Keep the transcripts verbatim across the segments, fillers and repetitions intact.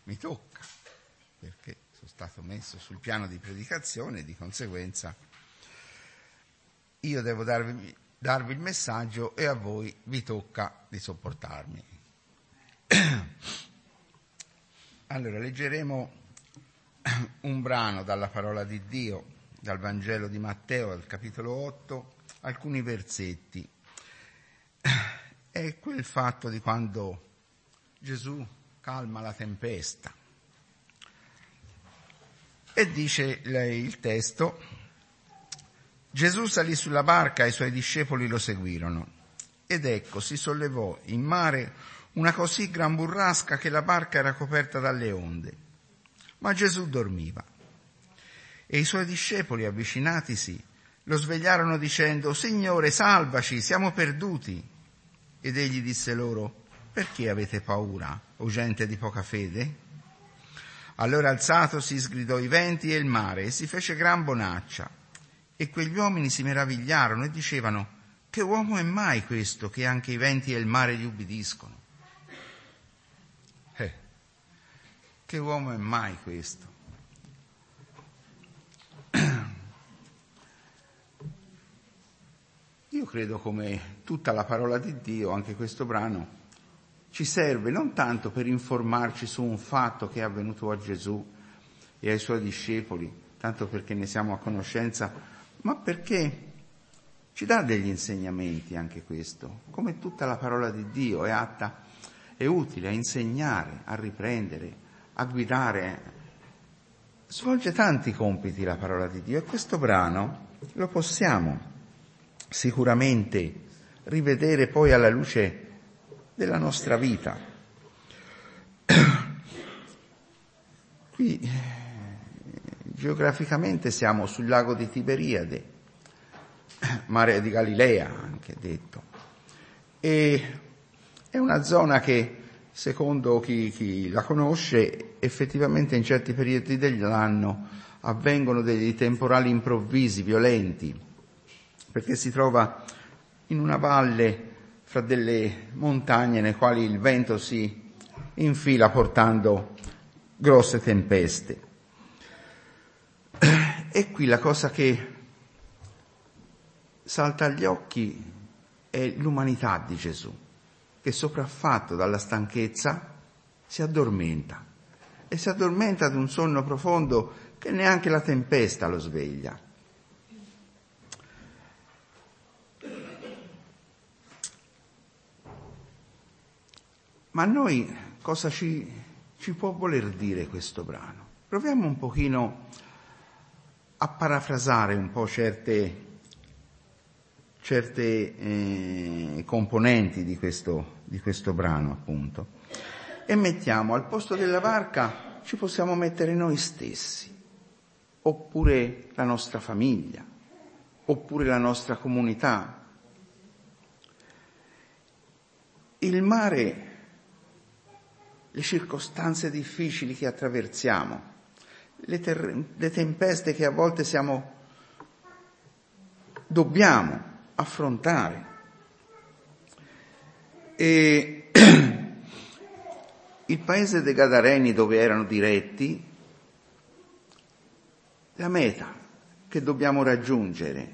mi tocca, perché sono stato messo sul piano di predicazione e di conseguenza io devo darvi, darvi il messaggio e a voi vi tocca di sopportarmi. Allora, leggeremo un brano dalla parola di Dio, dal Vangelo di Matteo, al capitolo otto, alcuni versetti. È quel fatto di quando Gesù calma la tempesta. E dice il testo: Gesù salì sulla barca e i suoi discepoli lo seguirono. Ed ecco, si sollevò in mare una così gran burrasca che la barca era coperta dalle onde. Ma Gesù dormiva. E i suoi discepoli, avvicinatisi, lo svegliarono dicendo: Signore, salvaci, siamo perduti. Ed egli disse loro: perché avete paura, o gente di poca fede? Allora alzatosi sgridò i venti e il mare e si fece gran bonaccia. E quegli uomini si meravigliarono e dicevano: che uomo è mai questo che anche i venti e il mare gli ubbidiscono? Eh, che uomo è mai questo? Io credo, come tutta la parola di Dio, anche questo brano ci serve non tanto per informarci su un fatto che è avvenuto a Gesù e ai suoi discepoli, tanto perché ne siamo a conoscenza, ma perché ci dà degli insegnamenti anche questo. Come tutta la parola di Dio è atta, è utile a insegnare, a riprendere, a guidare. Svolge tanti compiti la parola di Dio, e questo brano lo possiamo sicuramente rivedere poi alla luce della nostra vita. Qui geograficamente siamo sul lago di Tiberiade, mare di Galilea anche detto, e è una zona che, secondo chi, chi la conosce, effettivamente in certi periodi dell'anno avvengono dei temporali improvvisi, violenti, perché si trova in una valle fra delle montagne nelle quali il vento si infila portando grosse tempeste. E qui la cosa che salta agli occhi è l'umanità di Gesù, che sopraffatto dalla stanchezza si addormenta, e si addormenta ad un sonno profondo che neanche la tempesta lo sveglia. Ma a noi cosa ci, ci può voler dire questo brano? Proviamo un pochino a parafrasare un po' certe, certe eh, componenti di questo, di questo brano, appunto. E mettiamo al posto della barca, ci possiamo mettere noi stessi, oppure la nostra famiglia, oppure la nostra comunità. Il mare, le circostanze difficili che attraversiamo, le, ter- le tempeste che a volte siamo, dobbiamo affrontare. E il paese dei Gadareni, dove erano diretti, la meta che dobbiamo raggiungere.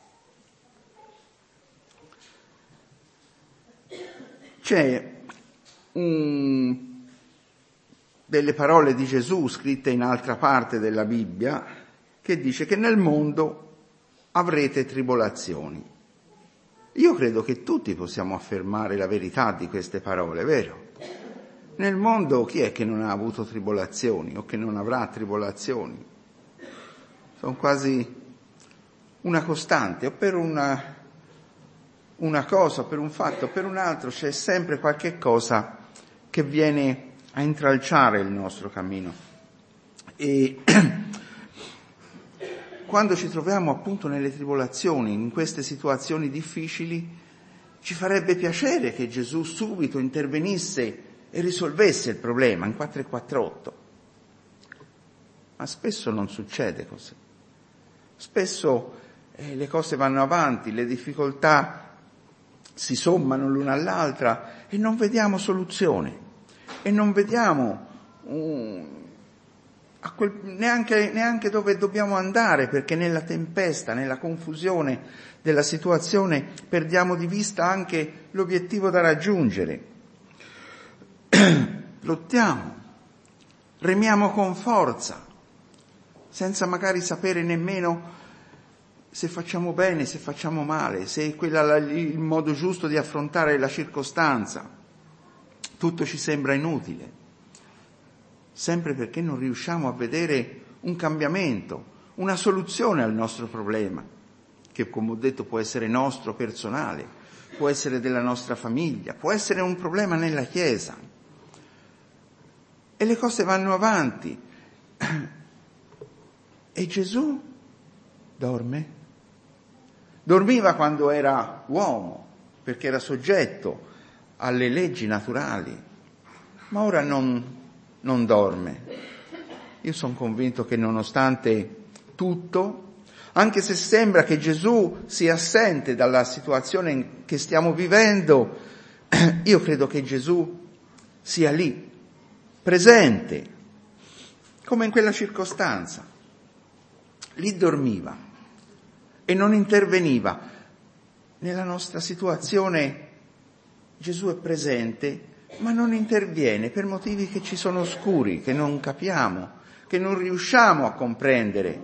C'è un delle parole di Gesù scritte in altra parte della Bibbia che dice che nel mondo avrete tribolazioni. Io credo che tutti possiamo affermare la verità di queste parole, vero? Nel mondo chi è che non ha avuto tribolazioni o che non avrà tribolazioni? Sono quasi una costante, o per una, una cosa, per un fatto, per un altro c'è sempre qualche cosa che viene a intralciare il nostro cammino. E quando ci troviamo appunto nelle tribolazioni, in queste situazioni difficili, ci farebbe piacere che Gesù subito intervenisse e risolvesse il problema in quattro e quarantotto. Ma spesso non succede così. Spesso eh, le cose vanno avanti, le difficoltà si sommano l'una all'altra e non vediamo soluzione. E non vediamo un, a quel, neanche, neanche dove dobbiamo andare, perché nella tempesta, nella confusione della situazione perdiamo di vista anche l'obiettivo da raggiungere. Lottiamo, remiamo con forza, senza magari sapere nemmeno se facciamo bene, se facciamo male, se è quella il modo giusto di affrontare la circostanza. Tutto ci sembra inutile, sempre perché non riusciamo a vedere un cambiamento, una soluzione al nostro problema, che come ho detto può essere nostro, personale, può essere della nostra famiglia, può essere un problema nella Chiesa. E le cose vanno avanti. E Gesù dorme. Dormiva quando era uomo, perché era soggetto alle leggi naturali, ma ora non, non dorme. Io sono convinto che nonostante tutto, anche se sembra che Gesù sia assente dalla situazione che stiamo vivendo, io credo che Gesù sia lì, presente, come in quella circostanza. Lì dormiva e non interveniva. Nella nostra situazione Gesù è presente, ma non interviene per motivi che ci sono oscuri, che non capiamo, che non riusciamo a comprendere.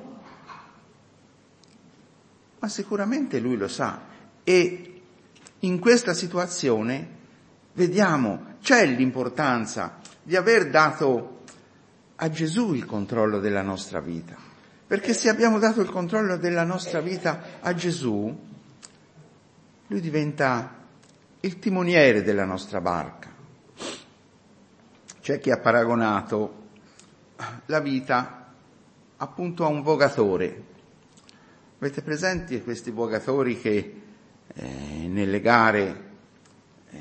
Ma sicuramente Lui lo sa. E in questa situazione vediamo, c'è l'importanza di aver dato a Gesù il controllo della nostra vita. Perché se abbiamo dato il controllo della nostra vita a Gesù, Lui diventa il timoniere della nostra barca. C'è chi ha paragonato la vita appunto a un vogatore. Avete presenti questi vogatori che eh, nelle gare eh,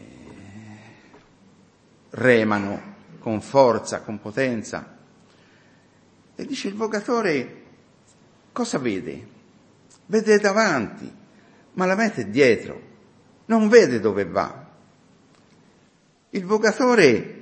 remano con forza, con potenza? E dice, il vogatore cosa vede? Vede davanti, ma la meta è dietro, non vede dove va. Il vogatore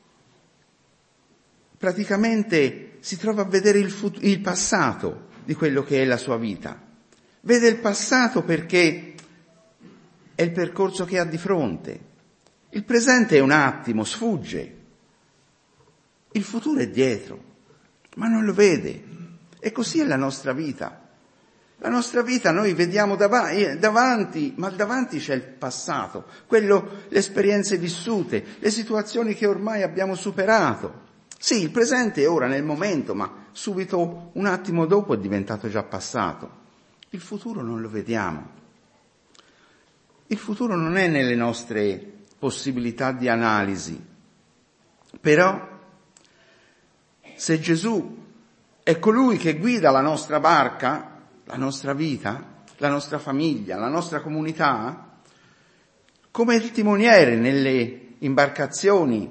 praticamente si trova a vedere il, fut- il passato di quello che è la sua vita. Vede il passato perché è il percorso che ha di fronte. Il presente è un attimo, sfugge. Il futuro è dietro, ma non lo vede. E così è la nostra vita. La nostra vita noi vediamo davanti, davanti, ma davanti c'è il passato, quello, le esperienze vissute, le situazioni che ormai abbiamo superato. Sì, il presente è ora, nel momento, ma subito, un attimo dopo, è diventato già passato. Il futuro non lo vediamo. Il futuro non è nelle nostre possibilità di analisi. Però, se Gesù è colui che guida la nostra barca, la nostra vita, la nostra famiglia, la nostra comunità, come il timoniere nelle imbarcazioni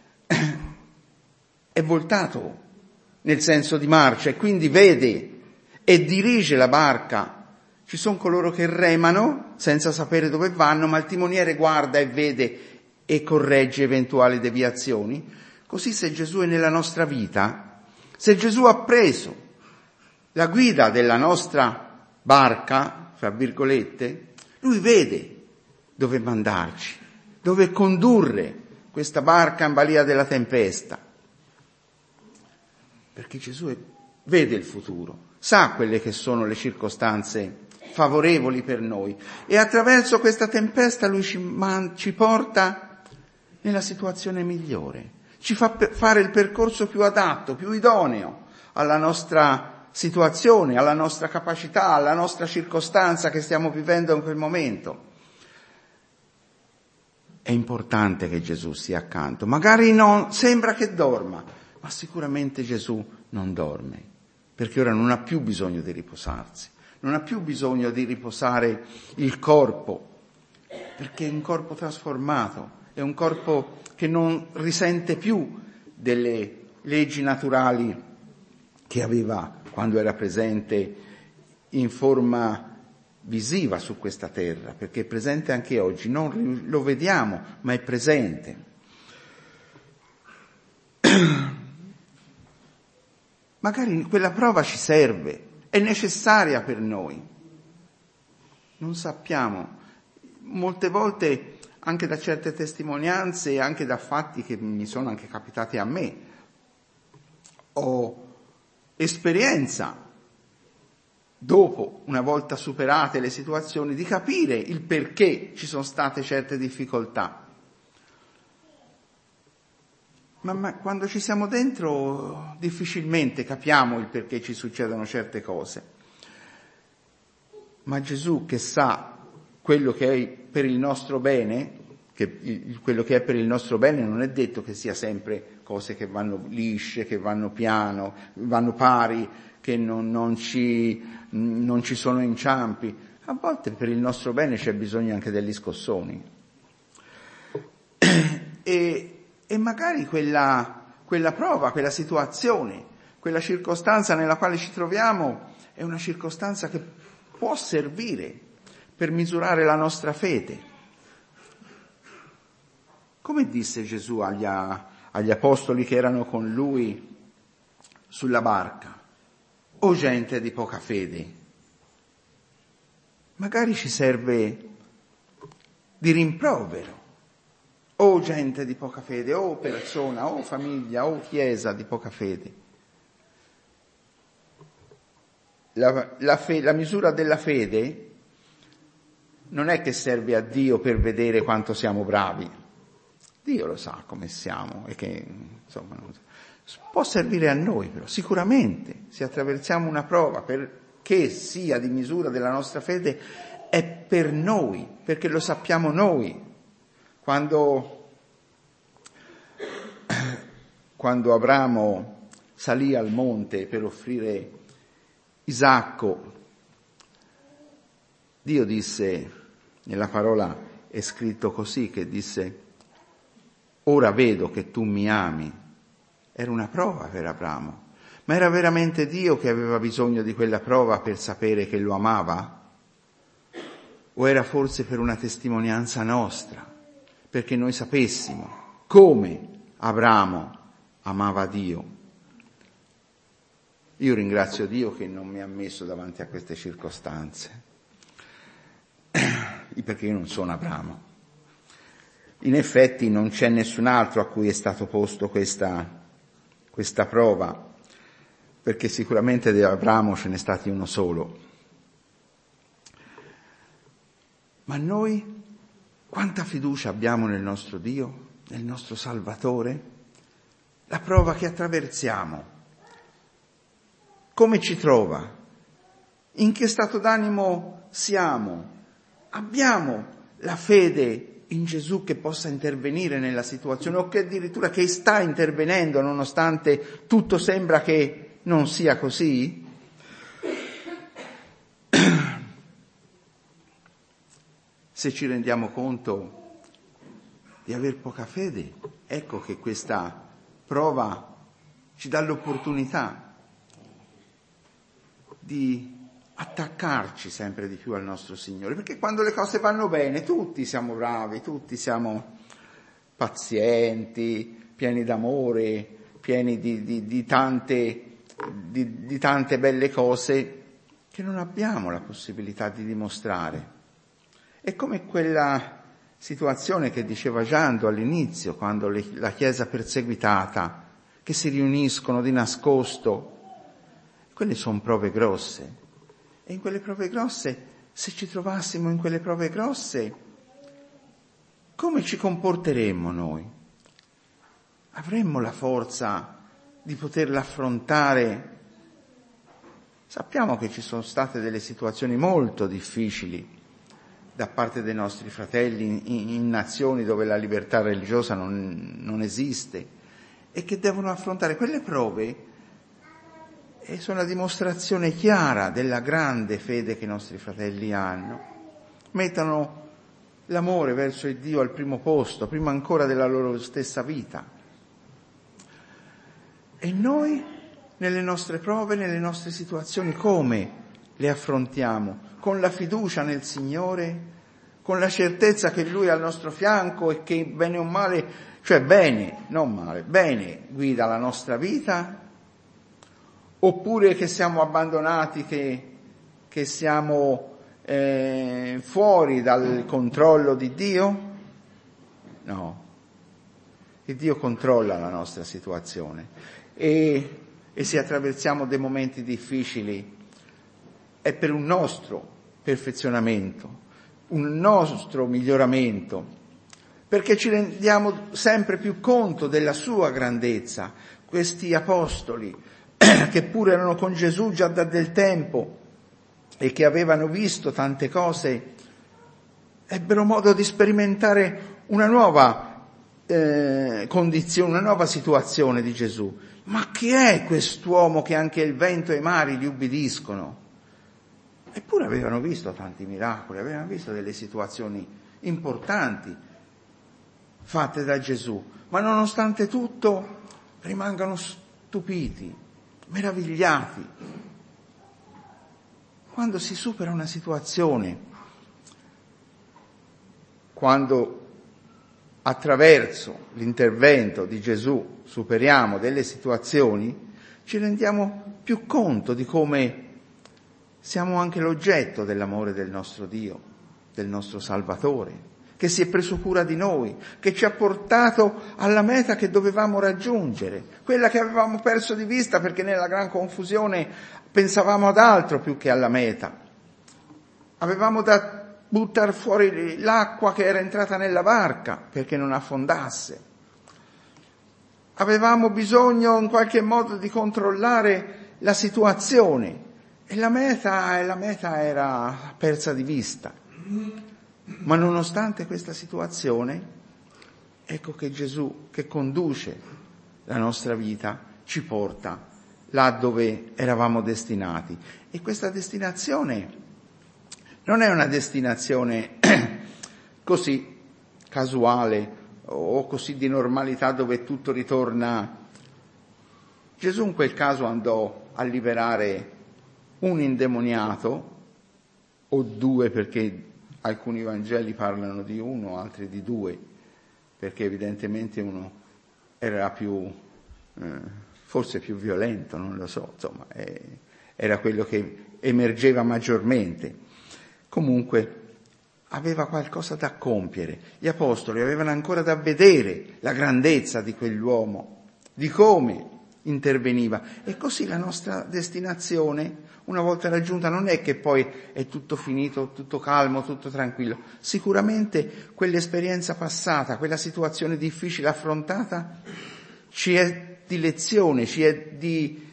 è voltato nel senso di marcia e quindi vede e dirige la barca. Ci sono coloro che remano senza sapere dove vanno, ma il timoniere guarda e vede e corregge eventuali deviazioni. Così se Gesù è nella nostra vita, se Gesù ha preso la guida della nostra barca, fra virgolette, Lui vede dove mandarci, dove condurre questa barca in balia della tempesta. Perché Gesù è, vede il futuro, sa quelle che sono le circostanze favorevoli per noi e attraverso questa tempesta Lui ci, man, ci porta nella situazione migliore, ci fa pe- fare il percorso più adatto, più idoneo alla nostra situazione, alla nostra capacità, alla nostra circostanza che stiamo vivendo in quel momento. È importante che Gesù sia accanto, magari non sembra che dorma, ma sicuramente Gesù non dorme, perché ora non ha più bisogno di riposarsi, non ha più bisogno di riposare il corpo, perché è un corpo trasformato, è un corpo che non risente più delle leggi naturali che aveva quando era presente in forma visiva su questa terra, perché è presente anche oggi, non lo vediamo, ma è presente. Magari quella prova ci serve, è necessaria per noi. Non sappiamo. Molte volte, anche da certe testimonianze, anche da fatti che mi sono anche capitati a me, ho esperienza, dopo, una volta superate le situazioni, di capire il perché ci sono state certe difficoltà. Ma, ma quando ci siamo dentro difficilmente capiamo il perché ci succedono certe cose. Ma Gesù, che sa quello che è per il nostro bene, che il, quello che è per il nostro bene non è detto che sia sempre cose che vanno lisce, che vanno piano, vanno pari, che non, non, ci, non ci sono inciampi. A volte per il nostro bene c'è bisogno anche degli scossoni. E E magari quella, quella prova, quella situazione, quella circostanza nella quale ci troviamo è una circostanza che può servire per misurare la nostra fede. Come disse Gesù agli, agli apostoli che erano con lui sulla barca? O gente di poca fede. Magari ci serve di rimprovero. O gente di poca fede, o persona, o famiglia, o chiesa di poca fede. La, la, fe, la misura della fede non è che serve a Dio per vedere quanto siamo bravi. Dio lo sa come siamo e che, insomma, non, può servire a noi però, sicuramente, se attraversiamo una prova perché sia di misura della nostra fede, è per noi, perché lo sappiamo noi. Quando, quando Abramo salì al monte per offrire Isacco, Dio disse, nella parola è scritto così, che disse, ora vedo che tu mi ami. Era una prova per Abramo, ma era veramente Dio che aveva bisogno di quella prova per sapere che lo amava? O era forse per una testimonianza nostra? Perché noi sapessimo come Abramo amava Dio. Io ringrazio Dio che non mi ha messo davanti a queste circostanze, perché io non sono Abramo. In effetti non c'è nessun altro a cui è stato posto questa, questa prova, perché sicuramente di Abramo ce n'è stato uno solo. Ma noi quanta fiducia abbiamo nel nostro Dio, nel nostro Salvatore? La prova che attraversiamo, come ci trova? In che stato d'animo siamo? Abbiamo la fede in Gesù che possa intervenire nella situazione o che addirittura che sta intervenendo nonostante tutto sembra che non sia così? Se ci rendiamo conto di aver poca fede, ecco che questa prova ci dà l'opportunità di attaccarci sempre di più al nostro Signore, perché quando le cose vanno bene tutti siamo bravi, tutti siamo pazienti, pieni d'amore, pieni di, di, di, tante, di, di tante belle cose che non abbiamo la possibilità di dimostrare. È come quella situazione che diceva Giando all'inizio, quando le, la Chiesa perseguitata, che si riuniscono di nascosto. Quelle sono prove grosse. E in quelle prove grosse, se ci trovassimo in quelle prove grosse, come ci comporteremmo noi? Avremmo la forza di poterla affrontare? Sappiamo che ci sono state delle situazioni molto difficili da parte dei nostri fratelli in, in nazioni dove la libertà religiosa non, non esiste e che devono affrontare quelle prove e sono la dimostrazione chiara della grande fede che i nostri fratelli hanno. Mettono l'amore verso il Dio al primo posto, prima ancora della loro stessa vita. E noi, nelle nostre prove, nelle nostre situazioni, come le affrontiamo? Con la fiducia nel Signore, con la certezza che Lui è al nostro fianco e che bene o male Cioè bene, non male, bene guida la nostra vita, oppure che siamo abbandonati, che, che siamo eh, fuori dal controllo di Dio? No, che Dio controlla la nostra situazione e, e se attraversiamo dei momenti difficili è per un nostro perfezionamento, un nostro miglioramento, perché ci rendiamo sempre più conto della sua grandezza. Questi apostoli, che pure erano con Gesù già da del tempo e che avevano visto tante cose, ebbero modo di sperimentare una nuova eh, condizione, una nuova situazione di Gesù. Ma chi è quest'uomo che anche il vento e i mari gli ubbidiscono? Eppure avevano visto tanti miracoli, avevano visto delle situazioni importanti fatte da Gesù, ma nonostante tutto rimangono stupiti, meravigliati. Quando si supera una situazione, quando attraverso l'intervento di Gesù superiamo delle situazioni, ci rendiamo più conto di come siamo anche l'oggetto dell'amore del nostro Dio, del nostro Salvatore, che si è preso cura di noi, che ci ha portato alla meta che dovevamo raggiungere, quella che avevamo perso di vista perché nella gran confusione pensavamo ad altro più che alla meta. Avevamo da buttare fuori l'acqua che era entrata nella barca perché non affondasse. Avevamo bisogno in qualche modo di controllare la situazione e la meta, e la meta era persa di vista. Ma nonostante questa situazione, ecco che Gesù, che conduce la nostra vita, ci porta là dove eravamo destinati. E questa destinazione non è una destinazione così casuale o così di normalità dove tutto ritorna. Gesù in quel caso andò a liberare un indemoniato, o due, perché alcuni Vangeli parlano di uno, altri di due, perché evidentemente uno era più, eh, forse più violento, non lo so, insomma, eh, era quello che emergeva maggiormente. Comunque aveva qualcosa da compiere. Gli apostoli avevano ancora da vedere la grandezza di quell'uomo, di come interveniva. E così la nostra destinazione, una volta raggiunta, non è che poi è tutto finito, tutto calmo, tutto tranquillo. Sicuramente quell'esperienza passata, quella situazione difficile affrontata, ci è di lezione, ci è di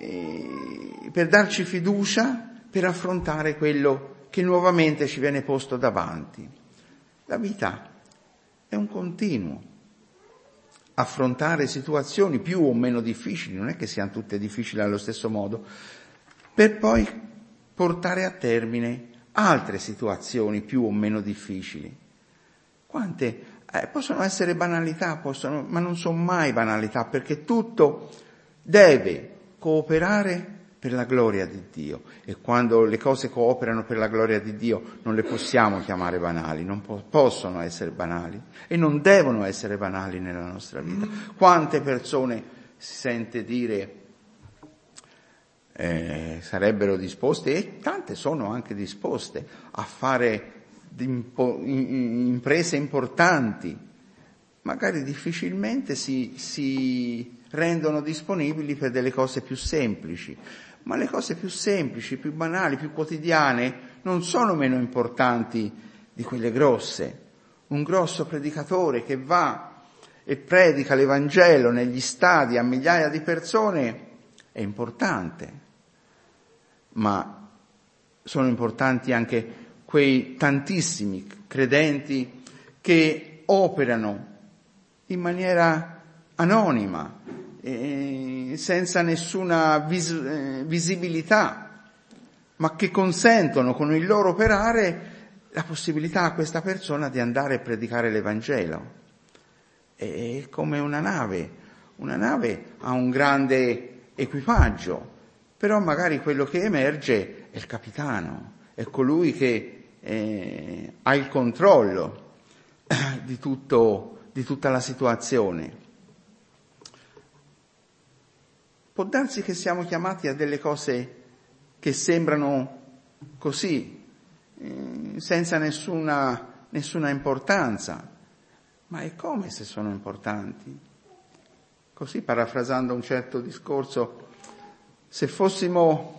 eh, per darci fiducia per affrontare quello che nuovamente ci viene posto davanti. La vita è un continuo. Affrontare situazioni più o meno difficili, non è che siano tutte difficili allo stesso modo, per poi portare a termine altre situazioni più o meno difficili. Quante eh, possono essere banalità, possono, ma non sono mai banalità, perché tutto deve cooperare per la gloria di Dio. E quando le cose cooperano per la gloria di Dio non le possiamo chiamare banali, non po- possono essere banali e non devono essere banali nella nostra vita. Quante persone si sente dire eh, sarebbero disposte, e tante sono anche disposte, a fare impo- imprese importanti, magari difficilmente si, si rendono disponibili per delle cose più semplici. Ma le cose più semplici, più banali, più quotidiane non sono meno importanti di quelle grosse. Un grosso predicatore che va e predica l'Evangelo negli stadi a migliaia di persone è importante, ma sono importanti anche quei tantissimi credenti che operano in maniera anonima, Eh, senza nessuna vis- eh, visibilità, ma che consentono con il loro operare la possibilità a questa persona di andare a predicare l'Evangelo. È come una nave, una nave ha un grande equipaggio, però magari quello che emerge è il capitano, è colui che eh, ha il controllo di tutto di tutta la situazione. Può darsi che siamo chiamati a delle cose che sembrano così, eh, senza nessuna, nessuna importanza, ma è come se sono importanti. Così, parafrasando un certo discorso, se fossimo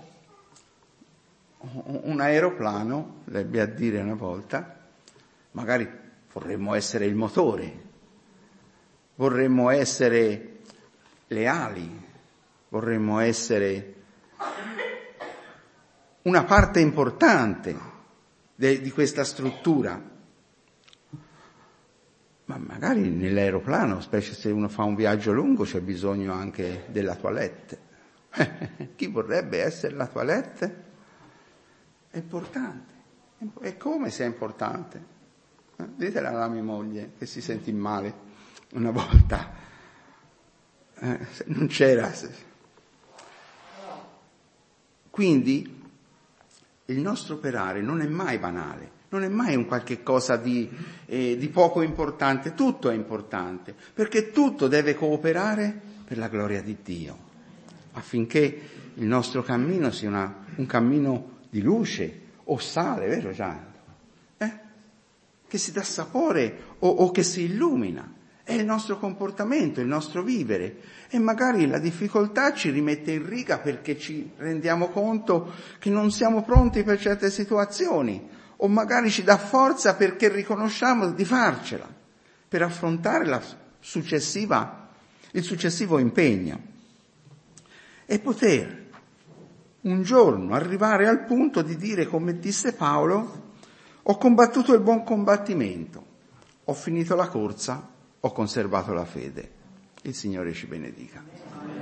un aeroplano, ebbe a dire una volta, magari vorremmo essere il motore, vorremmo essere le ali, vorremmo essere una parte importante de, di questa struttura. Ma magari nell'aeroplano, specie se uno fa un viaggio lungo, c'è bisogno anche della toilette. Chi vorrebbe essere la toilette? È importante. E come se è importante? Eh? Ditela alla mia moglie che si sentì male una volta. Eh, non c'era. Quindi il nostro operare non è mai banale, non è mai un qualche cosa di, eh, di poco importante, tutto è importante, perché tutto deve cooperare per la gloria di Dio, affinché il nostro cammino sia una, un cammino di luce o sale, vero Gianni? Eh? Che si dà sapore o, o che si illumina. È il nostro comportamento, il nostro vivere. E magari la difficoltà ci rimette in riga perché ci rendiamo conto che non siamo pronti per certe situazioni. O magari ci dà forza perché riconosciamo di farcela, per affrontare la successiva, il successivo impegno. E poter un giorno arrivare al punto di dire, come disse Paolo, ho combattuto il buon combattimento, ho finito la corsa, ho conservato la fede. Il Signore ci benedica.